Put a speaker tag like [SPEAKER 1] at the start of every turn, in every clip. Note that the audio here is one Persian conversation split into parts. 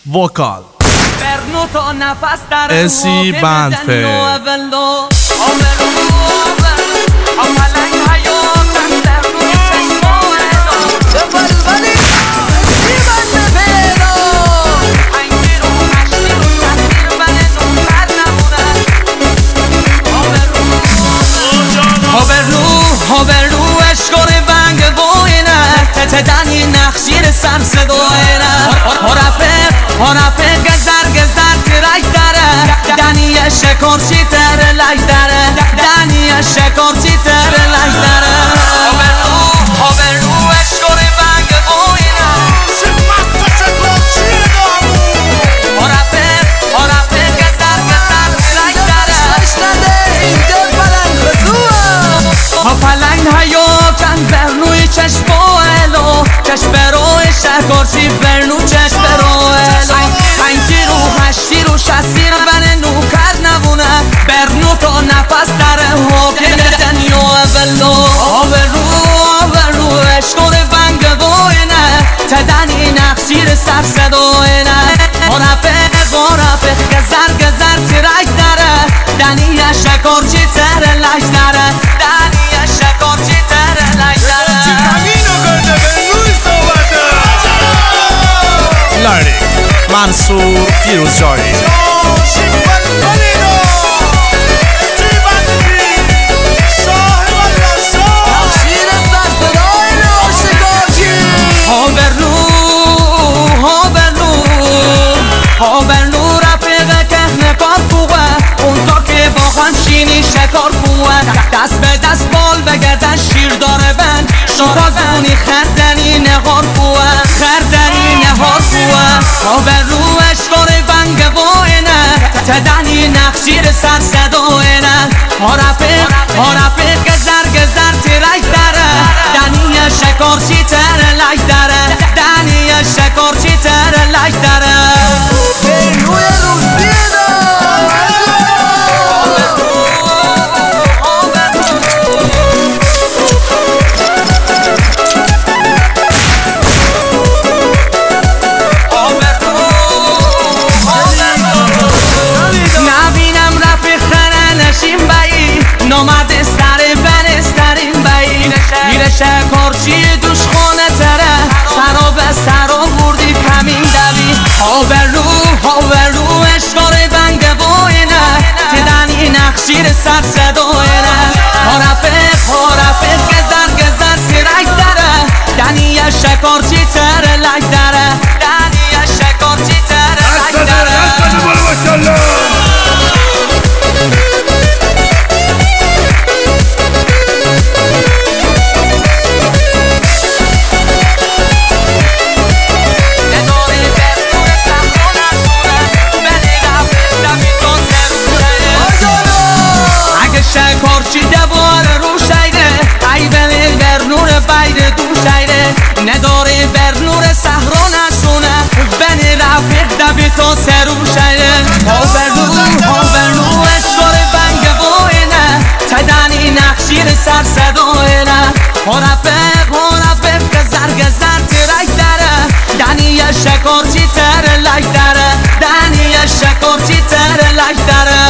[SPEAKER 1] وکال اسی بندفه
[SPEAKER 2] هاورو اشکار بنگ بوینه تدنی نخشیر سر صدوینه هرفه گزر ترک داره دنی شکارچی تر لک داره دنی شکارچی تر لک داره هاورو اشکار بنگ بوینه هرفه گزر ترک داره پلنگ هایو کن فرنوی چشم بویلو چشم بروی شکارچی فرنو چشم برویلو پنجی رو هشتی رو شستی رو بنه نو کرد نبونه برنو تا نفس داره حاکم دنیو اولو آورو اشکار بنگ بوینه تدنی نخشیر سر صدوینه هرفه گزر ترک داره دنی شکارچی تر لک داره دنی شکارچی تر لک داره
[SPEAKER 1] لارنی منصور پیروزجانی
[SPEAKER 2] هاورنو رفیق که نکار خوبه اون تا که با همشینی شکار خوبه دست به دست بال بگردن شیر داره بند شاکازونی خردنی نهار خوبه هاورنو اشکار بنگ بوینه تدنی نخشیر سر صدوینه هرفه گزر ترک داره دنی شکارچی تر لک داره دنی شکارچی تر لک داره نبینم رفیق خرنشین بایی نامد سرین بایی میره شکارچی دوش خونه تره سرا بردی کمین دوی هاورو اشکار بنگ بوینه تدنی نخشیر سر صدوینه هرفه گزر ترک داره دنی شکارچی تر لک داره دنی شکارچی تر لک داره شکارچی دوباره رو شیده ای بله برنور بیر تو شیده نداره برنور صحرا نشونه بنی رفیق دبی تا سرو شیده هاورو اشکار بنگ بوینه تدنی نخشیر سر صدوینه هرفه گزر ترک داره دنی شکارچی تر لک داره دنی شکارچی تر لک داره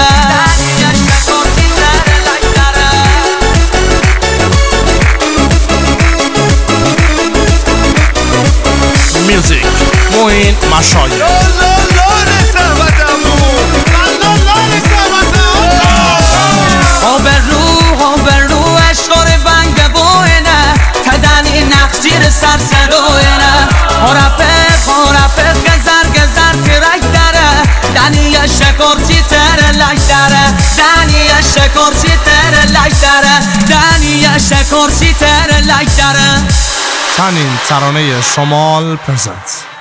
[SPEAKER 1] میوزیک موین مشایخ
[SPEAKER 2] هاورو اشکار بنگ بوینه تدنی نخشیر سر صدوینه هرفه گزر ترک داره دنی شکارچی تر لک داره دنی شکارچی تر لک داره دنی شکارچی تر لک داره
[SPEAKER 1] چنین ترانه شمال پرزنت